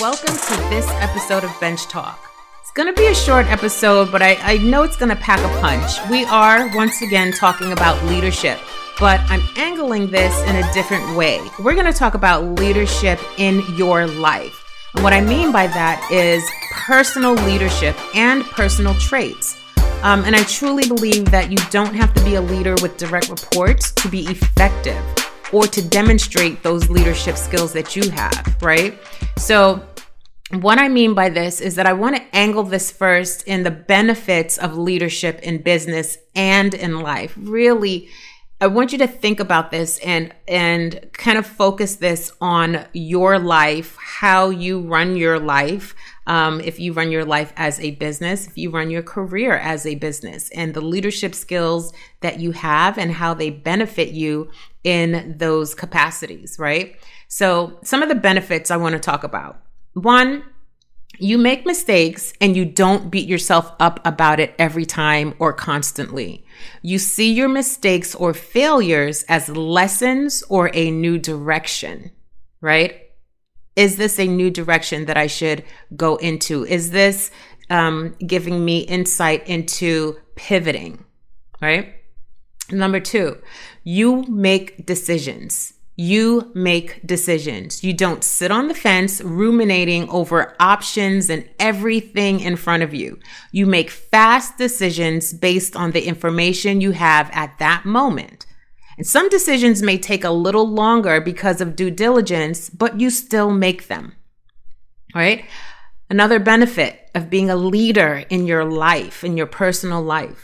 welcome to this episode of Bench Talk. It's going to be a short episode, but I know it's going to pack a punch. We are, once again, talking about leadership, but I'm angling this in a different way. We're going to talk about leadership in your life. And what I mean by that is personal leadership and personal traits. And I truly believe that you don't have to be a leader with direct reports to be effective or to demonstrate those leadership skills that you have, right? So what I mean by this is that I want to angle this first in the benefits of leadership in business and in life. Really, I want you to think about this and kind of focus this on your life, how you run your life. If you run your life as a business, if you run your career as a business, and the leadership skills that you have and how they benefit you in those capacities, right? So some of the benefits I want to talk about. One, you make mistakes and you don't beat yourself up about it every time or constantly. You see your mistakes or failures as lessons or a new direction, right? Is this a new direction that I should go into? Is this giving me insight into pivoting, right? Number two, you make decisions. You make decisions. You don't sit on the fence ruminating over options and everything in front of you. You make fast decisions based on the information you have at that moment. And some decisions may take a little longer because of due diligence, but you still make them. All right? Another benefit of being a leader in your life, in your personal life.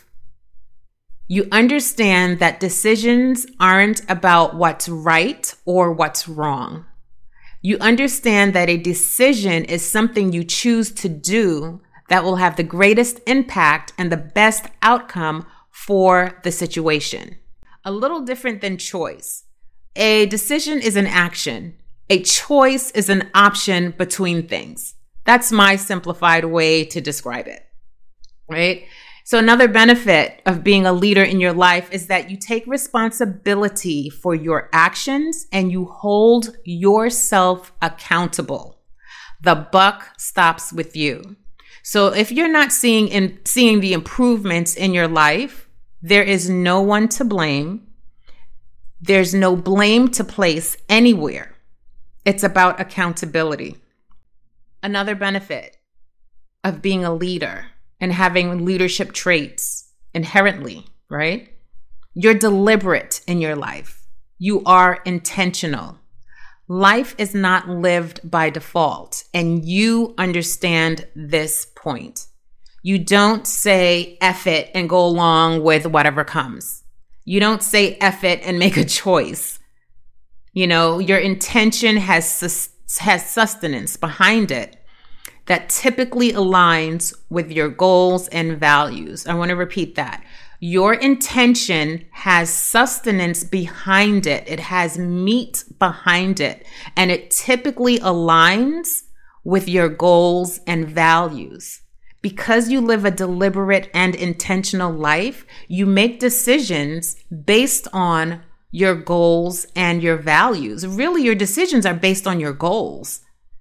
You understand that decisions aren't about what's right or what's wrong. You understand that a decision is something you choose to do that will have the greatest impact and the best outcome for the situation. A little different than choice. A decision is an action. A choice is an option between things. That's my simplified way to describe it, right? So another benefit of being a leader in your life is that you take responsibility for your actions and you hold yourself accountable. The buck stops with you. So if you're not seeing the improvements in your life, there is no one to blame. There's no blame to place anywhere. It's about accountability. Another benefit of being a leader and having leadership traits inherently, right? You're deliberate in your life. You are intentional. Life is not lived by default, and you understand this point. You don't say F it and go along with whatever comes. You don't say F it and make a choice. You know, your intention has sustenance behind it that typically aligns with your goals and values. I want to repeat that. Your intention has sustenance behind it. It has meat behind it, and it typically aligns with your goals and values. Because you live a deliberate and intentional life, you make decisions based on your goals and your values. Really, your decisions are based on your goals.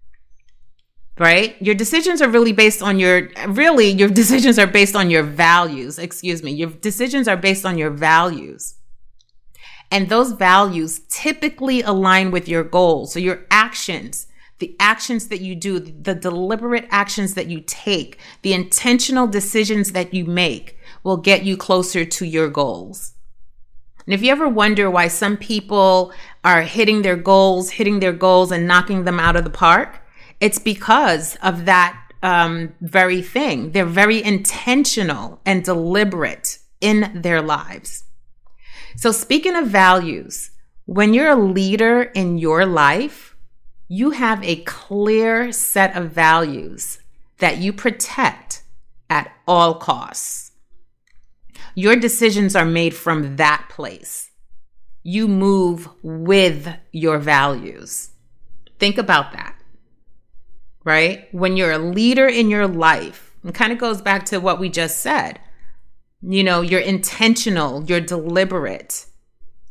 Right? Your decisions are really based on your decisions are based on your values. Your decisions are based on your values. And those values typically align with your goals. So your actions, the actions that you do, the deliberate actions that you take, the intentional decisions that you make will get you closer to your goals. And if you ever wonder why some people are hitting their goals and knocking them out of the park, it's because of that very thing. They're very intentional and deliberate in their lives. So speaking of values, when you're a leader in your life, you have a clear set of values that you protect at all costs. Your decisions are made from that place. You move with your values. Think about that. Right? When you're a leader in your life, it kind of goes back to what we just said. You know, you're intentional, you're deliberate.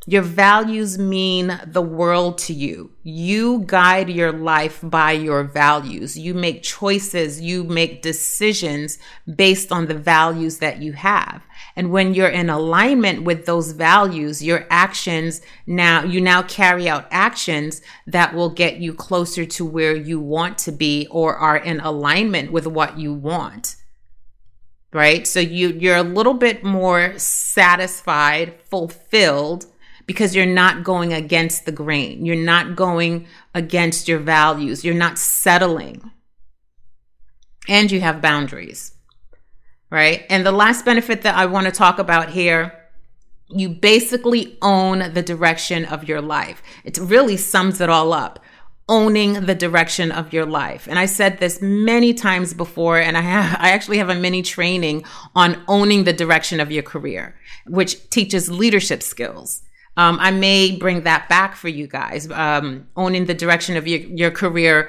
Your values mean the world to you. You guide your life by your values. You make choices, you make decisions based on the values that you have. And when you're in alignment with those values, your actions you now carry out actions that will get you closer to where you want to be or are in alignment with what you want. Right? So you're a little bit more satisfied, fulfilled, because you're not going against the grain. You're not going against your values. You're not settling. And you have boundaries, right? And the last benefit that I want to talk about here, you basically own the direction of your life. It really sums it all up. Owning the direction of your life. And I said this many times before, and I actually have a mini training on owning the direction of your career, which teaches leadership skills. I may bring that back for you guys. Owning the direction of your career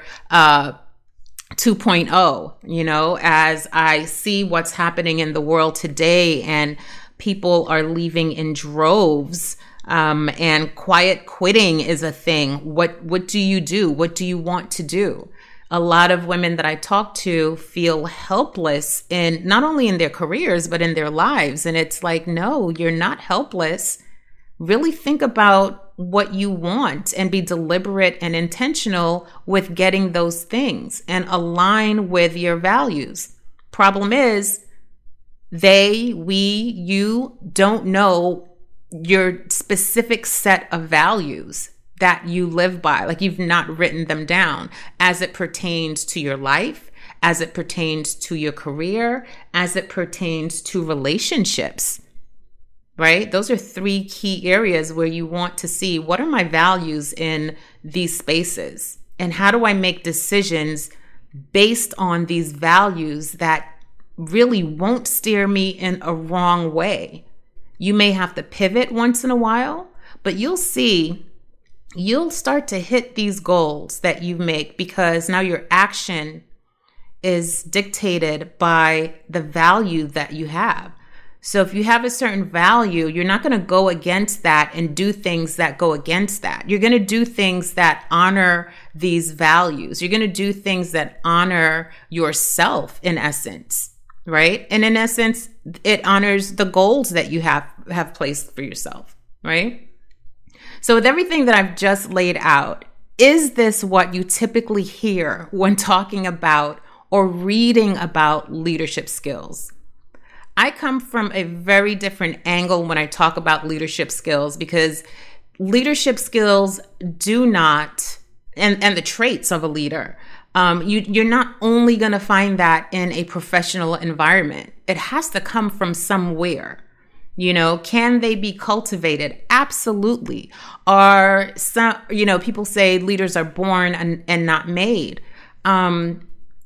2.0, as I see what's happening in the world today and people are leaving in droves, and quiet quitting is a thing. What do you do? What do you want to do? A lot of women that I talk to feel helpless in not only in their careers, but in their lives. And it's like, no, you're not helpless. Really think about what you want and be deliberate and intentional with getting those things and align with your values. Problem is, you don't know your specific set of values that you live by. Like you've not written them down as it pertains to your life, as it pertains to your career, as it pertains to relationships. Right? Those are 3 key areas where you want to see what are my values in these spaces and how do I make decisions based on these values that really won't steer me in a wrong way. You may have to pivot once in a while, but you'll start to hit these goals that you make because now your action is dictated by the value that you have. So if you have a certain value, you're not going to go against that and do things that go against that. You're going to do things that honor these values. You're going to do things that honor yourself in essence, right? And in essence, it honors the goals that you have placed for yourself, right? So with everything that I've just laid out, is this what you typically hear when talking about or reading about leadership skills? I come from a very different angle when I talk about leadership skills because leadership skills do not, and the traits of a leader, you're not only going to find that in a professional environment. It has to come from somewhere. Can they be cultivated? Absolutely. Are some, people say leaders are born and not made. I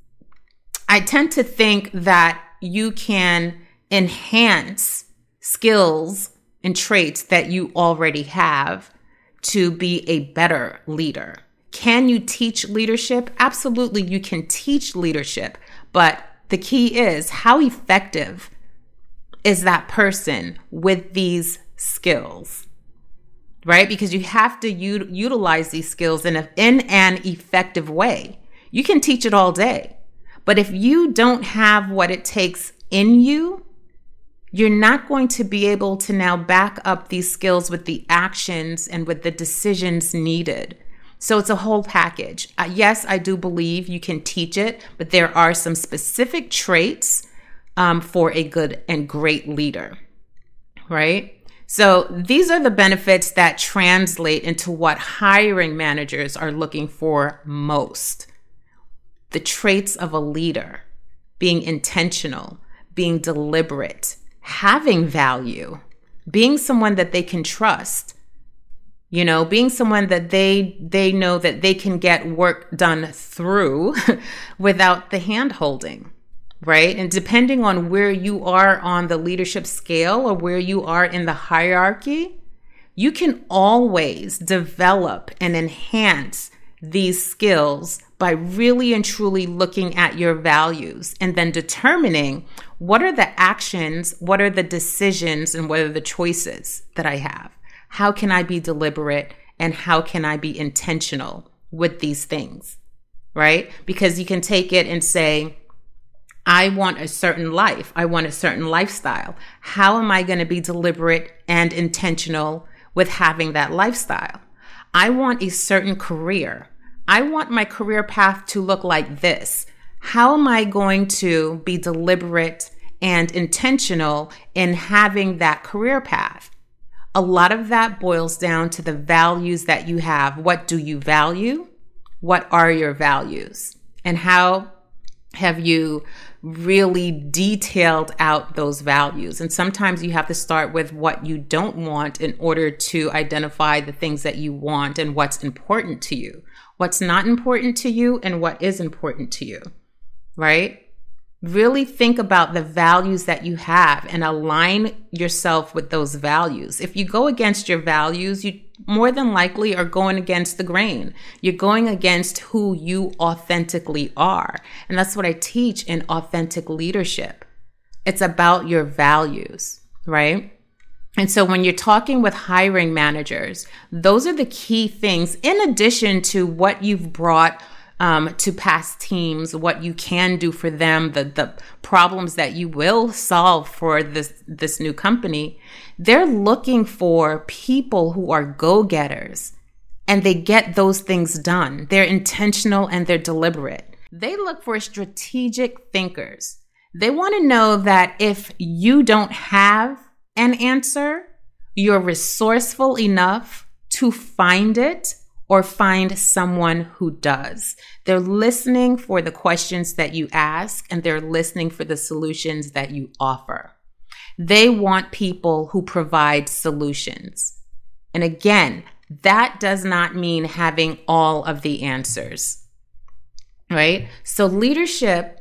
tend to think that you can enhance skills and traits that you already have to be a better leader. Can you teach leadership? Absolutely, you can teach leadership, but the key is how effective is that person with these skills, right? Because you have to utilize these skills in an effective way. You can teach it all day, but if you don't have what it takes in you, you're not going to be able to now back up these skills with the actions and with the decisions needed. So it's a whole package. Yes, I do believe you can teach it, but there are some specific traits for a good and great leader, right? So these are the benefits that translate into what hiring managers are looking for most. The traits of a leader: being intentional, being deliberate, having value, being someone that they can trust, being someone that they know that they can get work done through without the hand-holding, right? And depending on where you are on the leadership scale or where you are in the hierarchy, you can always develop and enhance these skills by really and truly looking at your values and then determining what are the actions, what are the decisions, and what are the choices that I have? How can I be deliberate and how can I be intentional with these things, right? Because you can take it and say, I want a certain life. I want a certain lifestyle. How am I going to be deliberate and intentional with having that lifestyle? I want a certain career. I want my career path to look like this. How am I going to be deliberate and intentional in having that career path? A lot of that boils down to the values that you have. What do you value? What are your values? And how have you really detailed out those values? And sometimes you have to start with what you don't want in order to identify the things that you want and what's important to you, what's not important to you, and what is important to you, right? Really think about the values that you have and align yourself with those values. If you go against your values, you more than likely are going against the grain. You're going against who you authentically are. And that's what I teach in authentic leadership. It's about your values, right? And so when you're talking with hiring managers, those are the key things in addition to what you've brought to past teams, what you can do for them, the problems that you will solve for this new company. They're looking for people who are go-getters and they get those things done. They're intentional and they're deliberate. They look for strategic thinkers. They want to know that if you don't have an answer, you're resourceful enough to find it or find someone who does. They're listening for the questions that you ask, and they're listening for the solutions that you offer. They want people who provide solutions. And again, that does not mean having all of the answers, right? So leadership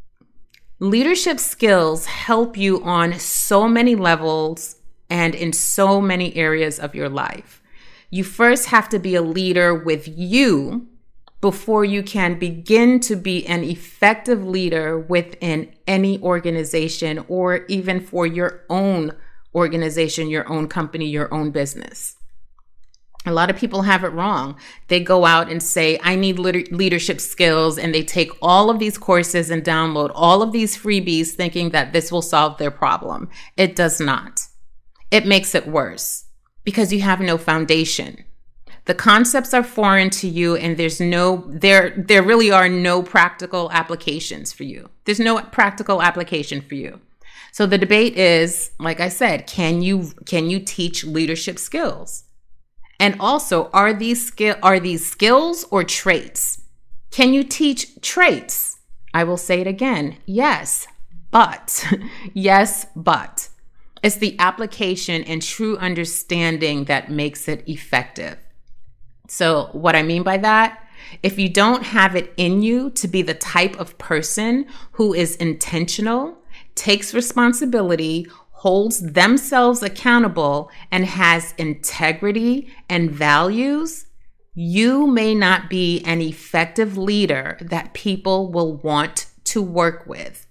skills help you on so many levels and in so many areas of your life. You first have to be a leader with you before you can begin to be an effective leader within any organization or even for your own organization, your own company, your own business. A lot of people have it wrong. They go out and say, I need leadership skills, and they take all of these courses and download all of these freebies thinking that this will solve their problem. It does not. It makes it worse because you have no foundation. The concepts are foreign to you, and there really are no practical applications for you. There's no practical application for you. So the debate is, like I said, can you teach leadership skills? And also, are these skills or traits? Can you teach traits? I will say it again. Yes, but it's the application and true understanding that makes it effective. So what I mean by that, if you don't have it in you to be the type of person who is intentional, takes responsibility, holds themselves accountable, and has integrity and values, you may not be an effective leader that people will want to work with.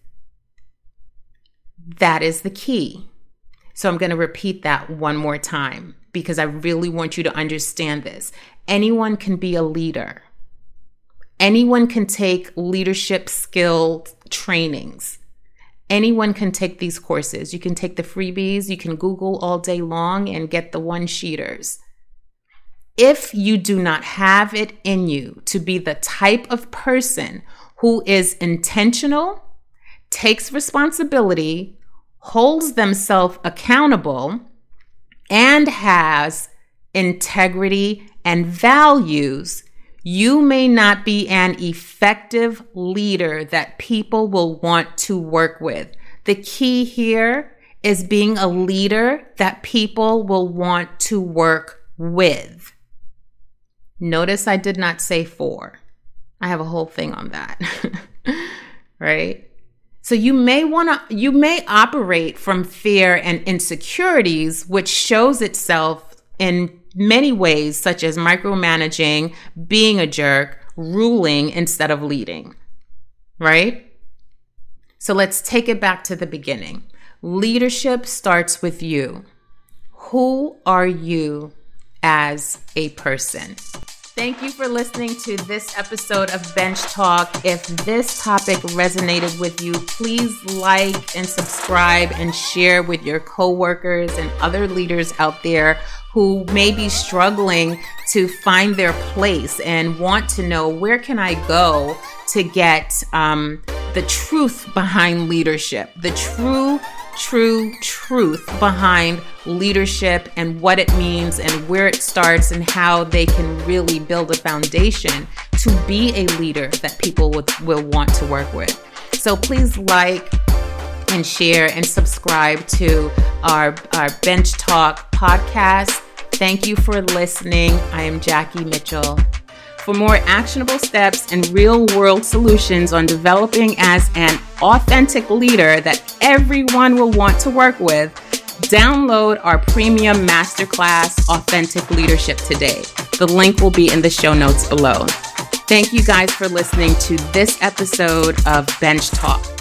That is the key. So I'm going to repeat that one more time because I really want you to understand this. Anyone can be a leader. Anyone can take leadership skill trainings. Anyone can take these courses. You can take the freebies. You can Google all day long and get the one-sheeters. If you do not have it in you to be the type of person who is intentional, takes responsibility, holds themselves accountable, and has integrity and values, you may not be an effective leader that people will want to work with. The key here is being a leader that people will want to work with. Notice I did not say for. I have a whole thing on that, right? So you may operate from fear and insecurities, which shows itself in many ways, such as micromanaging, being a jerk, ruling instead of leading, right? So let's take it back to the beginning. Leadership starts with you. Who are you as a person? Thank you for listening to this episode of Bench Talk. If this topic resonated with you, please like and subscribe and share with your coworkers and other leaders out there who may be struggling to find their place and want to know, where can I go to get the truth behind leadership, the true truth behind leadership and what it means and where it starts and how they can really build a foundation to be a leader that people will want to work with. So please like and share and subscribe to our Bench Talk podcast. Thank you for listening. I am Jackie Mitchell. For more actionable steps and real-world solutions on developing as an authentic leader that everyone will want to work with, download our premium masterclass, Authentic Leadership, today. The link will be in the show notes below. Thank you guys for listening to this episode of Bench Talk.